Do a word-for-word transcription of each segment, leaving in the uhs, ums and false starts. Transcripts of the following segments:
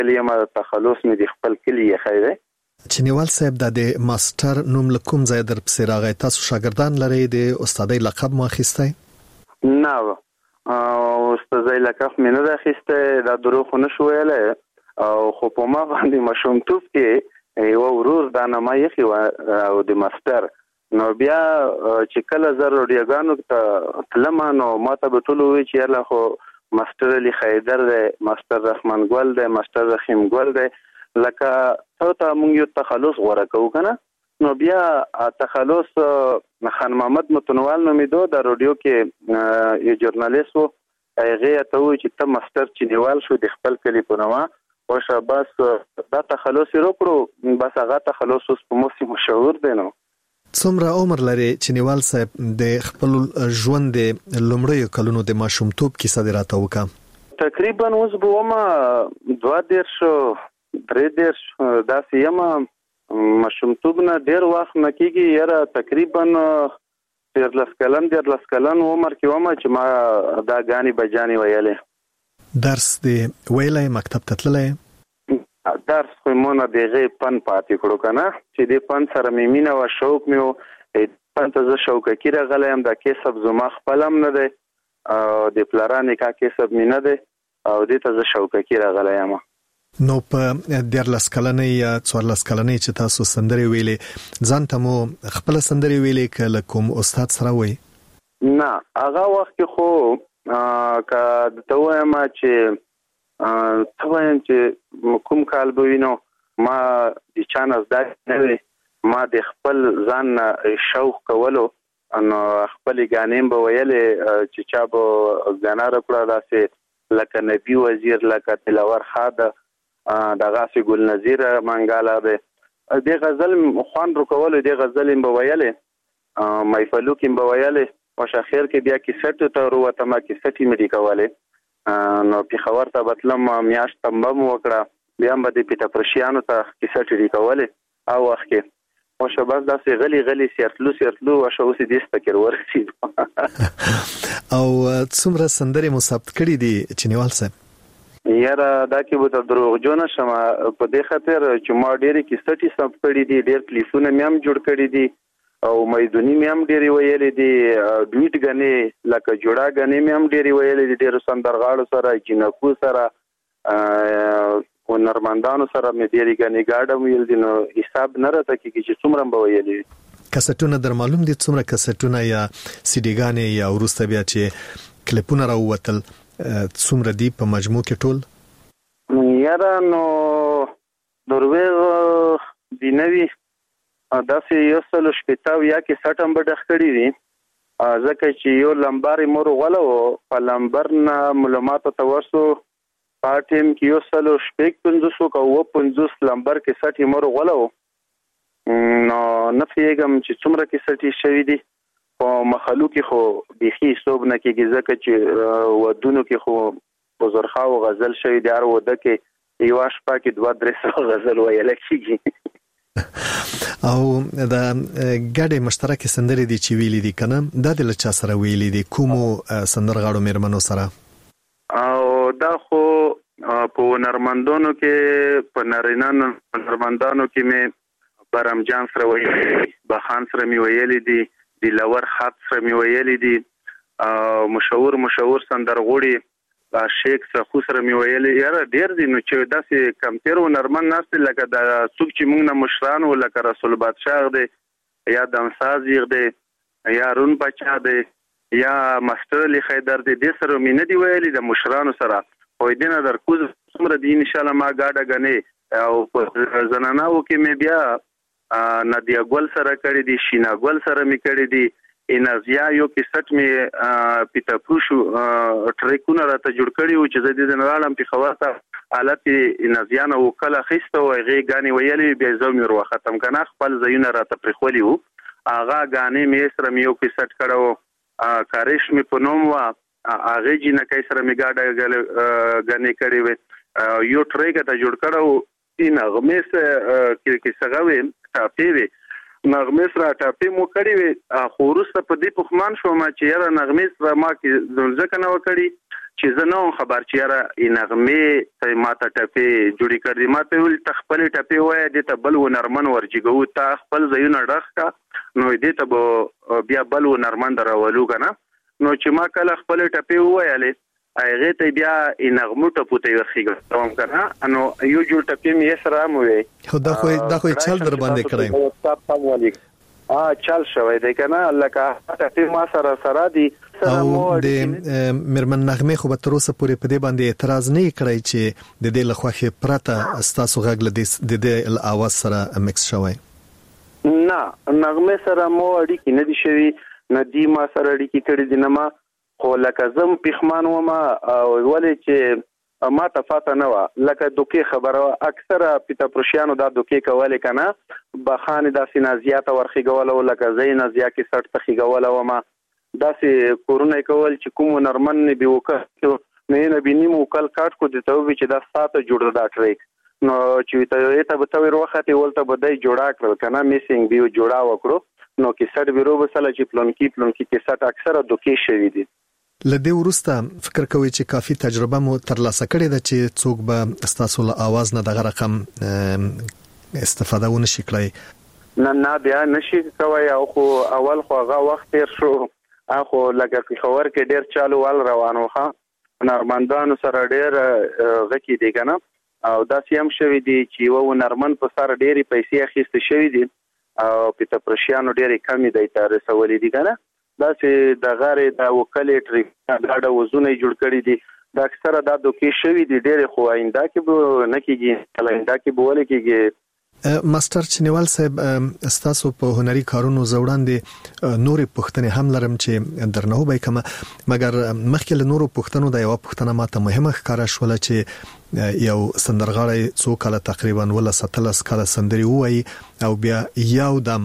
کلی ما تخلص مې د خپل کلی یې دی. چنیوال صاحب د ماستر نوم لکوم ځای در پسې راغی؟ تاسو شاګردان لرئ؟ د استادۍ لقب مو اخیستی؟ نه، استادۍ لقب مې نه دی اخیستی، دا دروغ خو نه شو ویلی، او خو په ما باندې ماشومتوب کې یوه ورور دا نامه ایښې وه او د ماستر. نو بیا چې کله زه روډیوګانو ته تلم نو ما ته به ټولو ووایي چې یاله خو ماستر علي خیدر دی، ماستر رحمان ګل دی، ماستر رحیم ګل دی، لکه ته ته مونږ یو تخلص غوره کوو که نه. نو بیا تخلص خان محمد متنوال نومېدو، د روډیو کې یو جورنالیست و، هغې ته ووایي چې ته ماستر چینیوال شو د خپل کلي په نامه، خوشه بس دا تخلص یې وکړو، بس هغه تخلص اوس په موسم مشهور دی. نو څومره عمر لري چینیوال صاحب؟ د خپل ژوند د لومړیو کلونو د ماشومتوب کیسه دې راته وکړه. تقریبا اوس به ومه دوه دېرش درې دېرش داسې یم. ماشومتوب نه ډېر وخت نه کېږي، یاره تقریبا دیارلس کلن دیارلس کلن عمر کې ومه چې ما دا ګانې بجانې ویلې. درس دې ویلی؟ مکتب ته تللی؟ درس خو مو نه د هغې پن پاتې کړو که نه، چې دې پن سره مې مینه وه، شوق مې و. پن ته زه شوقکي راغلی یم، دا کسب زما خپل هم نه دی، د پلاره نکاح کسب مې نه دی، او دې ته زه شوقکي راغلی یم. نو په دیارلس کلنۍ یا څوارلس کلنۍ چې تاسو سندرې ویلې، ځان ته مو خپله سندرې ویلې که له کوم استاد سره وی؟ نه، هغه وخت کې خو که ته ووایم چې ته وایم چې کوم کال به وي، نو ما د چا نه زده نه وي، ما د خپل ځان نه شوق کولو، نو خپلې ګانې به ویلې چې چا به ګانا راکړه، داسې لکه نبي وزیر، لکه دلور خاده، دغسې ګل نظیر منګاله دی، دې غزل خوند رکولو، دې غزل به ویلې، محفلو کې به ویلې. خوش اخر کې بیا کیسټو ته وروتم، کیسټ یې مې ډیکولې، نو پېښور ته به تلم، میاشت تمبه مو وکړه، بیا هم به د پیټه پرشیانو ته کیسټ یې ډیکولې او وخت کې. خوشه بس داسې غلی غلی سیرتلو سیرتلو وشه اوس یې دې سپکر ورسېدو. او څومره سندرې مو ثبت کړي دي چینیوال صاحب؟ یاره دا کې به ته دروغجو نه شم، په دې خاطر چې ما ډېرې کیسټې ثبت کړي دي، ډېر کلیپونه مې هم جوړ کړي دي، او میدوني مې هم ډېرې ویلې دي، ډویټ ګانې لکه جوړه ګانې مې هم ډېرې ویلې دي، ډېرو سندرغاړو سره، جینکو سره، هنرمندانو سره مې ډېرې ګانې ګاډه ویل دي، نو حساب نه راته کېږي چې څومره به ویلې وي. کسټونه در معلوم دي څومره کسټونه یا سیډیګانې یا وروسته بیا چې کلیپونه راووتل څومره دي په مجموع کې ټول؟ یاره نو درویغ دی نوي داسې یو سلو شپېته او یا کیسټ هم به ډخ کړي دي، ځکه چې یو لمبر یې مور غوله و، په لمبر نه معلوماتو ته ورسو، په ټیم کې یو سلو شپږ پنځوس که اووه پنځوس لمبر کیسټ یې مور غوله و. نو نه پوهېږم چې څومره کیسټ یې شوي دي، په مخلو کې خو بیخي حساب نه کېږي، ځکه چې ودونو کې خو په زرخاو غزل شوي دي، هر واده کې یوه شپه کې دوه درې سوه غزل ویله کېږي. او د ګډې مشترکې سندرې دي چې ویلي دي که نه، دا د له چا سره ویلي دي؟ کومو سندرغاړو مېرمنو سره؟ او دا خو په هنرمندانو کې، په نارینه هنرمندانو کې مې برم جان سره ویلي دي، بخان سره مې ویلي دي، د لور خط سره مې ویلي دي، مشهور مشهور سندرغوړي شیخ سخو سره مې ویلي. یاره ډېر دي، نو چې داسې کمپیر هنرمند ناست دي، لکه د څوک چې موږ نه مشران وو، لکه رسول بادشاه دی، یا دمساز دی، یا رون بچا دی، یا ماستر علي خیدر دی، دې سره مې نه دي ویلي د مشرانو سره. خو دې نه درکوز څومره دي انشاءالله ما ګاډه ګنې، او په زناناو کې مې بیا نادیه ګل سره کړي دي، شینا ګل سره مې کړي دي، انازیا یو کیسټ مې پیتا پروشو ټریکونه راته جوړ کړي و چې زه دې نه راړم پېښور ته، حالت انازیا نه وکله اخیسته و، هغې ګانې ویلې، بیا زه مې ور وختم که نه، خپل ځایونه راته پرېښولي وو، هغه ګانې مې سره مې یو کیسټ کړی و، کاریش مې په نوم وه، هغې جینکۍ سره مې ګاډه ګانې کړې وې، یو ټریک ته جوړ کړی و، نغمې سره کیسه وې ټاپې وې، نغمې سره ټاپې مو کړې وې، خو وروسته په دې پښمان شوم چې یاره نغمې سره ما ځکه نه وه کړي چې زه نو خبر چې را نغمه ته ماته ټپه جوړی کړی ماته ول تخپل ټپه وای د ته بل و نرمن ورجګو تا خپل زینو ډخ کا نو دې ته بیا بل و نرمن درولو کنه نو چې ما کله خپل ټپه وایاله هغه ته بیا نغمو ټپو ته ورخیږم کنه نو یو جوړ ټپه مې سره مو وي دا خو دا خو چل در باندې کړی تاسو ولې ا چل شوی دی کنه لکه ټپه ما سره سره دی او د مرمن نغمه خو به تر اوسه پورې په دې باندې اعتراض نه کړی چې د دې لخوا پرته ستاسو غږ ل د د اواز سره مکس شوی نه نغمه سره مو اړیکې نه دي شوی ندی ما سره اړیکې کړې دي نه ما خو لکه زم پخمان و ما ولې چې ما تفاته نه و لکه دوکي خبره اکثره پیتا پرشیانو دا دوکي کوله کنه بخانه د سینازیات ورخیګول او لکه زین ازیا کې سټ تخیګول او ما داسې کورونه کول چې کوم نرمن نه به وکړو نه نه بینیم وکړ کاټ کو دته وی چې دا ساته جوړ دا ټریک نو چې ته ته به تویر وخت ولته بده جوړا کړل کنه میسینګ بیو جوړا وکړو نو کې سټ بیرو بسله چې پلونکی پلونکی کې سټ اکثره دوکي شوی دي لدې ورسته فکر کوي چې کافي تجربه مو ترلاسه کړې ده چې څوک به ستاسو له आवाज نه دغه رقم استفاده ونشي کړی نه نه بیا نشي کوي او خو اول خو هغه وخت تیر شو اخو لکه په خبر کې ډیر چالو وال روانو ښه نرمندانو سره ډیر غکی دی کنه او دا سیم شوی دی چې و نرمن په سره ډیری پیسې اخیسته شوی دي او په تپرشیانو ډیری کمی دی تر سوالې دي کنه دا چې د غاړې د وکالې ټریک دا د وزونه جوړ کړی دي دا اکثره د دوکي شوی دي ډېر خو آینده کې به نه کېږي کله آینده کې به ولې کېږي ماستر چنیوال صاحب استاسو په هنري کارونو زوړاندې نورې پښتنې هم لرم چې درنه وبای کما مګر مخکې له نورو پښتنو د یو پښتنه ماته مهمه ښکارا شول چې یو سندرغاړی څو کاله تقریبا ولا ستلس کاله سندري وای او بیا یو دم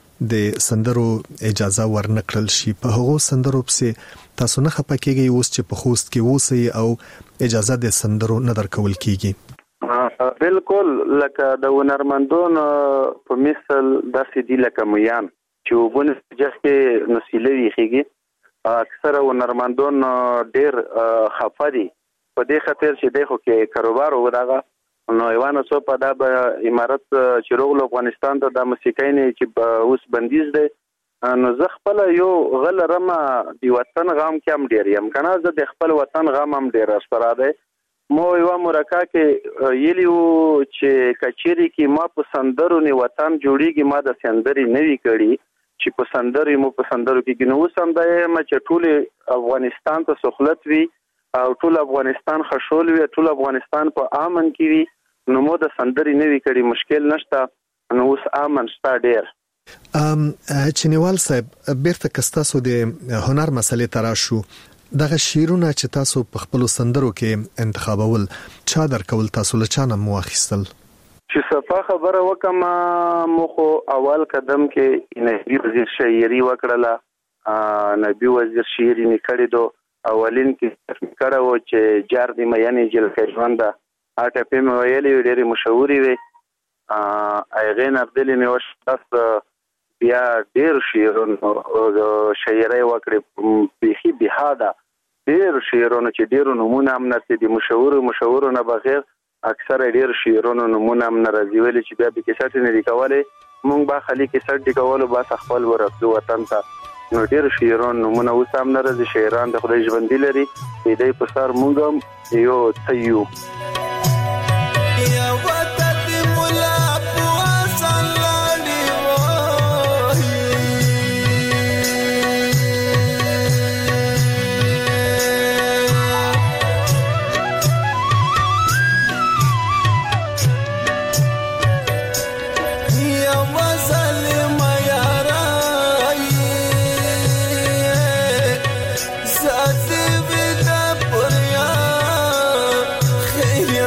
د سندرو اجازه ورنکړل شي په هغو سندرو پسې تاسو نه خپکیږي اوس چې په خوست کې وسی او اجازه د سندرو نه درکول کیږي بالکل لکه د ونرمندون په مثال داسې دی لکه میان چې وبونه ځکه نسیلوي خيږي اکثره ونرمندون ډیر خفدي په دې خاطر چې دغه کې کاروبار وداغه نو ایوانو څو په د امارت چې روغلو افغانستان ته د موسیقۍ نه چې اوس بندیز دی نو زه خپل یو غل رمه دی وطن غام کې هم ډیر یم کنه زه د خپل وطن غام هم ډیر سره دی مو یو مرکه کې یلیو چې کچيري کې ما په سندرو نه وطن جوړیږي ما د سندري نوي کړي چې په سندري مو په سندرو کې نو سم دی ما چې ټول افغانستان ته سہولت وي او ټول افغانستان خشول وي ټول افغانستان په امن کې وي نو مو د سندري نوي کړي مشکل نشته نو اوس امن شته ډیر ام چنیوال صاحب بیرته کستاسو د هنر مسلې تراشو دغه شیرونه چې تاسو په خپل سندرو کې انتخابول چا درکول تاسو له چانه مو اخیستل چې صفه خبره وکم مخ اول قدم کې نبی وزیر شاعري وکړه نبی وزیر شاعري نکړې دو اولین کې کړه و چې جار دی مې جل کښوند اټه په مې ویلې ډېری مشهوري وي ا ایغه نبدل مې وش تاسو بیا ډېر شعرونه شاعري وکړې بيخي بهاده ډېر شعرونه چې ډېر نمونه هم نه دي مشهور مشهور نه بغیر اکثر ډېر شعرونه نمونه هم نه راځي ویل چې بیا به کې سټ نه لیکواله مونږ با خالي کې سټ لیکواله با خپل ورته وطن ته نو ډېر شعرونه نمونه وسام نه راځي شاعران د خدای ژوند لري دې په سر مونږ یو تیو Yeah.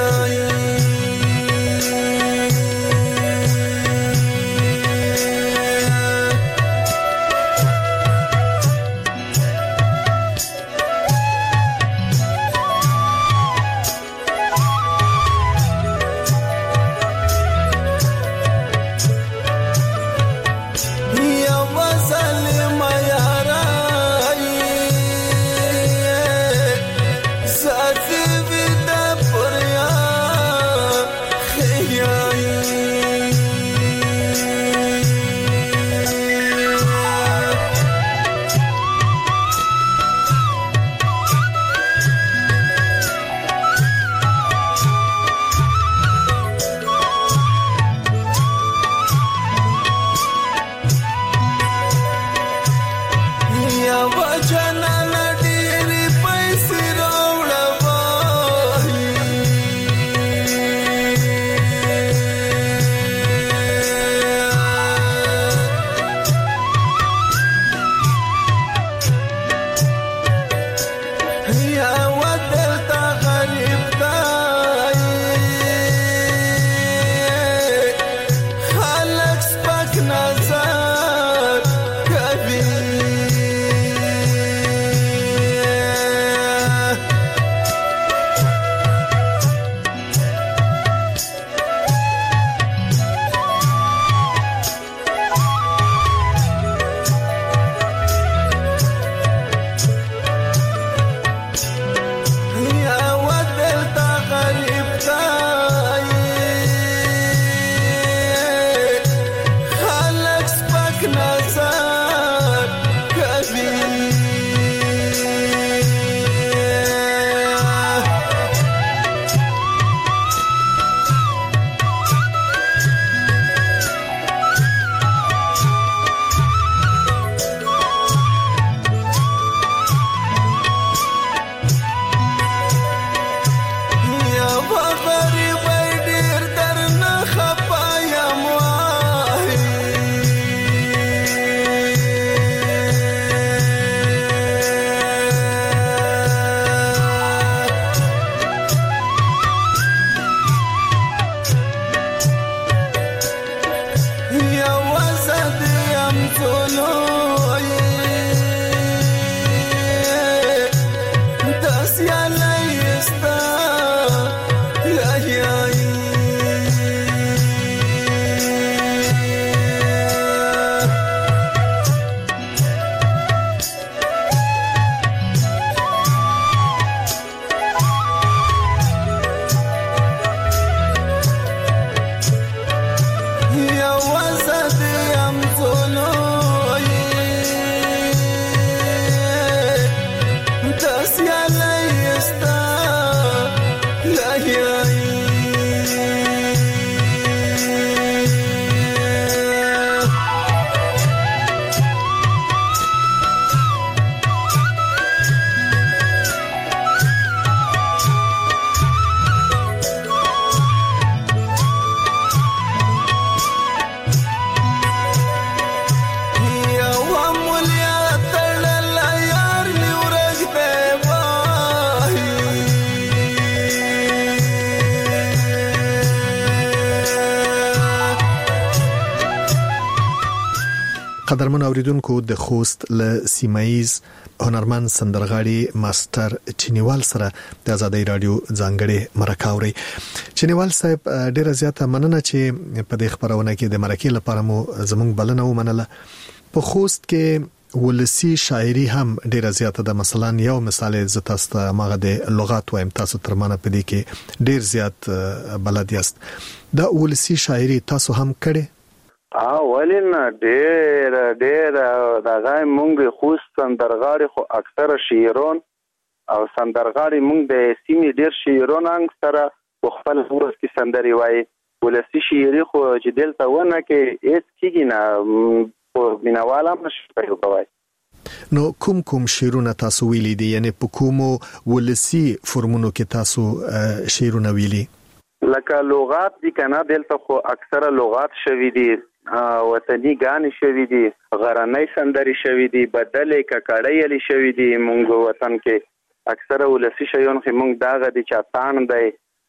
قدرمن اوریدونکو د خوست له سیمایز هنرمند سندرغاړي ماستر چینیوال سره د آزادۍ رادیو ځانګړي مرکه اوري. چینیوال صاحب ډیره زیاته مننه چې په دې خبرونه کې د مرکې لپاره مو زموږ بلنه ومنله. په خوست کې ولسی شاعري هم ډیره زیاته ده. مثلا یو مثال ز تاسو ته ماغه د لغات وایم، تاسو تر منه په دې کې ډیر زیات بلد یاست. دا ولسی شاعري تاسو هم کړي؟ اه ولین ډیر ډیر دا غای مونږ خوست سندرغاړي خو اکثره شاعرون او سندرغاړي مونږ د سیمې ډیر شاعرون اکثره په خپل ورس کې سندري وایي. ولسی شاعري خو چې دلته ونه کې هیڅ کیږي نه، په مینواله مشکل کوي. نو کوم کوم شعرونه تاسو ویلي دي؟ یعنی په کومو ولسی فرمونو کې تاسو شعرونه ویلي؟ لکه لغات دي کنه، دلته خو اکثره لغات شوي دي، وطني غانې شوي دي، غرنۍ سندري شوي دي، بدلې ککړې شوي دي. مونږ وطن کې اکثره ولسی شیون خو مونږ داغه دي چاتان دی،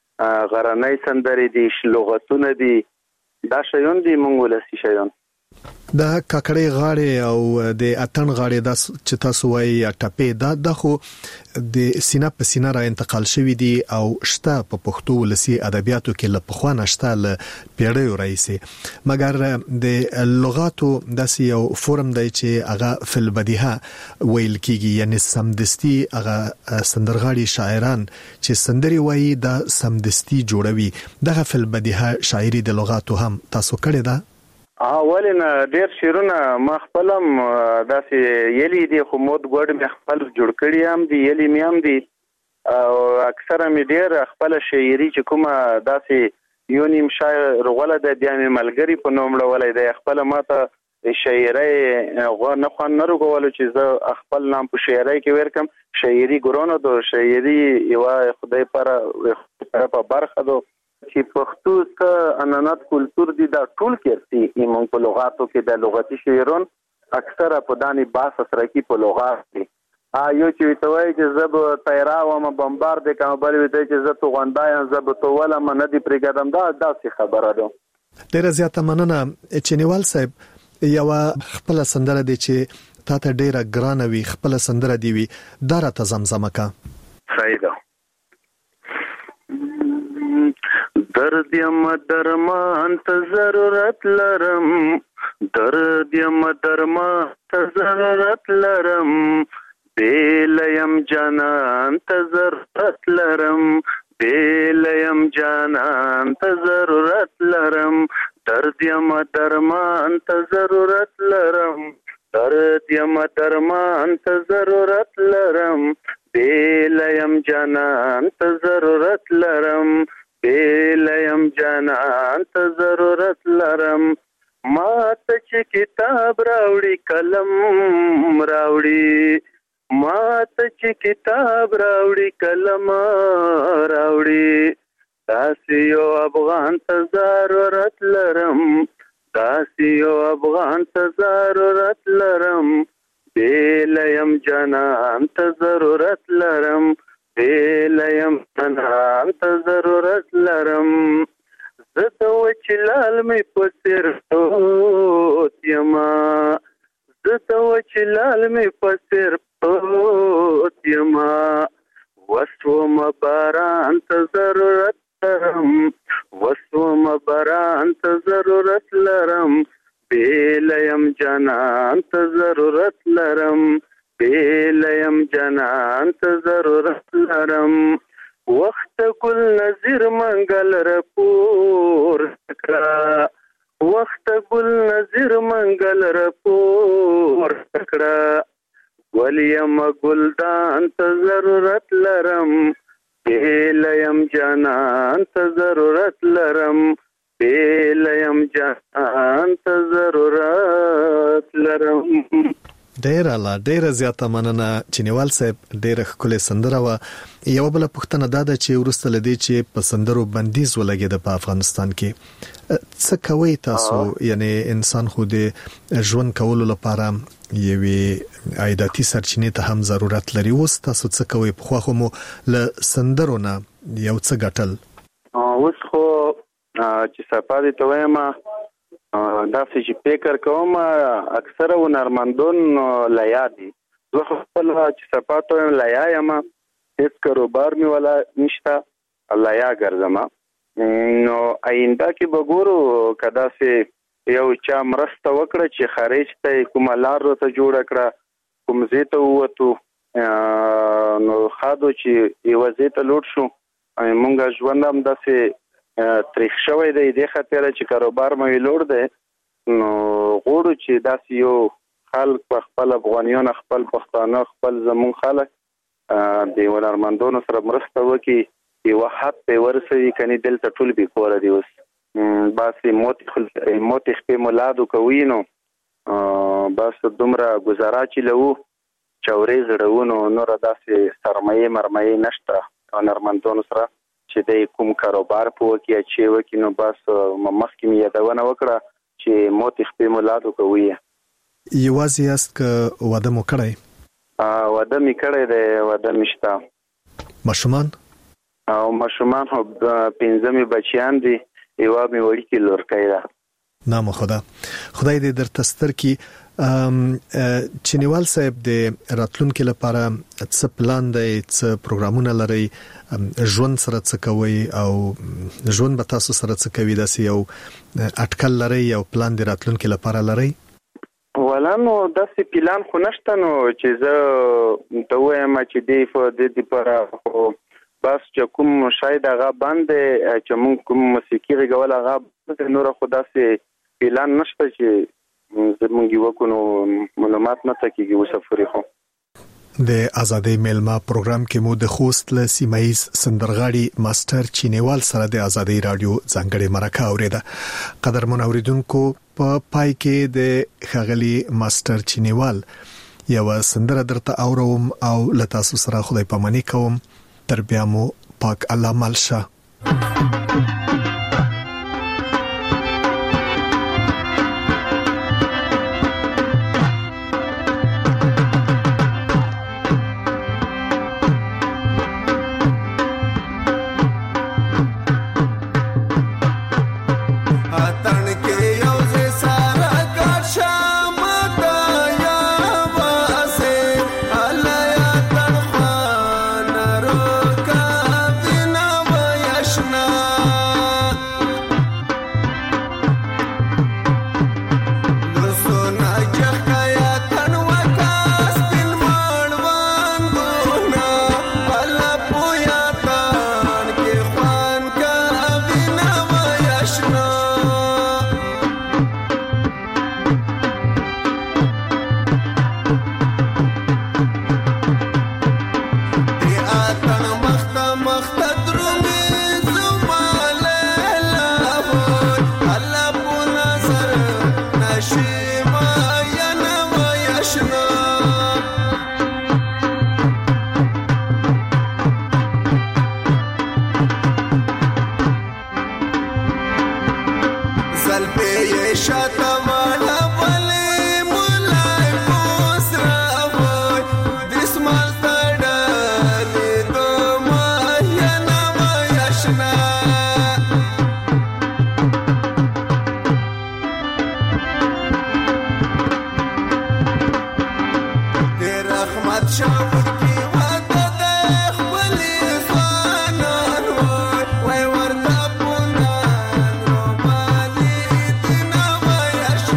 غرنۍ سندري دي، لغتونه دي، دا شیون دي مونږ ولسی شیون. دا ککړې غاړې او د اتن غاړې د چې تاسو وایي یا ټپې دا د خو د سینا په سینا را انتقال شوی دي او شته په پښتو ولسی ادبیاتو کې له پخوا نشته له پیړیو راځي. مګر د لغاتو داسې یو فورم دی چې هغه فل بدیهه ویل کیږي، یعنی سمدستی هغه سندرغاړي شاعران چې سندري وایي دا سمدستی جوړوي. دغه فل بدیهه شاعري د لغاتو هم تاسو کړی ده؟ اولین ډیر شیرونه ما خپلم داسې یلی دي، خو مود ګوډ مې خپل جوړ کړی هم دي، یلی مې هم دي، او اکثره مې ډیر خپل شاعري چې کومه داسې یو نیم شاعر غوله د بیا مې ملګری په نوم ولې د خپل ماته شاعري غو نه خو نه رغول چې زه خپل نام په شاعري کې ورکم. شاعري ګورونو دو شاعري یو خدای پر په برخه دو چې پښتو څخه انانات کلچر دي، دا ټول کېرتي ایمون په لغاتو کې د لغتي شعرون اکثره په دانی باس سره کې په لغات دي. ا یو چې توای چې زب تیرا و ما بمبار د کوم بل وی چې زه تو غونډایم زب تو ولا من دي پرګدم، دا داسې خبره ده. ډیره زیاته مننه چینیوال صاحب. یو خپل سندره دي چې تا ته ډیره ګرانه وي، خپل سندره دی وي، دا را ته زمزمه کا. صحیح ده. درد یم درمان ته ضرورت لرم، درد یم درمان ته ضرورت لرم، بیل یم جانان ته ضرورت لرم، بیل یم جانان ته ضرورت لرم، درد یم درمان ته ضرورت لرم، درد یم درمان ته ضرورت لرم، بیل یم جانان ته ضرورت لرم، بیلیم جانان ته ضرورت لرم. ما ته چې کتاب راوړي قلم راوړي، ما ته چې کتاب راوړي قلم راوړي، داسې یو افغان ته ضرورت لرم، داسې یو افغان ته ضرورت لرم، بیلیم جانان ته ضرورت لرم، بیلیم جانان ته ضرورت لرم. زه د وچلال مې په سر پروت یما، زه د وچلال مې په سر پروت یما، وسوم باران ته ضرورت لرم، وسوم باران ته ضرورت لرم، بیلیم جانان ته ضرورت لرم، بیلیم جانان ته ضرورت لرم. وخت ګل نظیر منګل رپور کړه، وخت ګل نظیر منګل رپور کړه، ولیم ګلدان ته ضرورت لرم، بیلیم جانان ته ضرورت لرم، بیلیم جانان ته ضرورت لرم. ډیر اعلی، ډیر زیاته مننه چینیوال صاحب. ډیر ښکلې سندره و. یو بل پوښتنه دا ده چې ورسته لدی چې په سندرو بندیز ولګید په افغانستان کې، څه کوي تاسو؟ یعنی انسان خو د ژوند کولو لپاره یوې عایداتي سرچینې ته هم ضرورت لري. اوس تاسو څه کوي؟ په خو مو له سندرو نه یو څه ګټل؟ اوس خو چې صفادي ته وایم دا چې فکر کوم اکثره هنرمندون لیا دي زه خپل چې صفاتو لیا یم هیڅ کاروبار می ولا نشته لیا ګرځم نو آینده کې بګورو کدا سه یو چا مرسته وکړه چې خارج ته کوم لار ته جوړ کړه کوم زیته وته نو خادو چې یو زیته لوټ شو مونږ ژوند هم داسې تاریخ شوی دی د خاطر چې کاروبار مې لوړ دی نو غوړو چې داسې یو خلک په خپل افغانیان خپل پښتانه خپل زمون خلک د هنرمندانو سره مرسته وکړي یو حد په ورسوي کني دلته ټول به کور دی اوس باسي موت موت خپل مولادو کوي نو بس دومره گزاره چې لو چورې زړونو نور داسې سرمایه مرمایه نشته هنرمندانو سره چې د کوم کاروبار په کې چې وکړي نو بس مخکې مې یادونه وکړه چې موت خپل مولادو کوي یوازې است که واده مو کړی واده مې کړی دی واده مې شته ماشومان او ماشومان خو پنځه مې بچیان دي یوه مې وړوکې لورکۍ ده نام خدا خدای دې درته ستر کړي چینیوال صاحب د راتلونکو لپاره څه پلان دی څه پروګرامونه لري ژوند سره څه کوي او ژوند به تاسو سره څه کوي داسې یو اټکل لري یو پلان د راتلونکو لپاره لري ولانو داسې پلان خو نشته نو چې زه ته وایم چې دی په دې لپاره بس چې کوم شاید هغه باندې چې موږ کوم موسیقي غوړل هغه نور خو داسې پلان نشته چې زمونږ یو کو نو معلومات نه تکیږي وسفرې خو د ازادۍ میلمه پروګرام کې مو د خوست له سیمایز سندرغاړي ماستر چینیوال سره د ازادۍ رادیو ځانګړي مرکه اوریده قدرمن اوریدونکو په پای کې د خغلی ماستر چینیوال یو سندره درته اوروم او لتاسو سره خدای پاماني کوم تر بیا مو پاک الله ملشه Why were the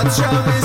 شب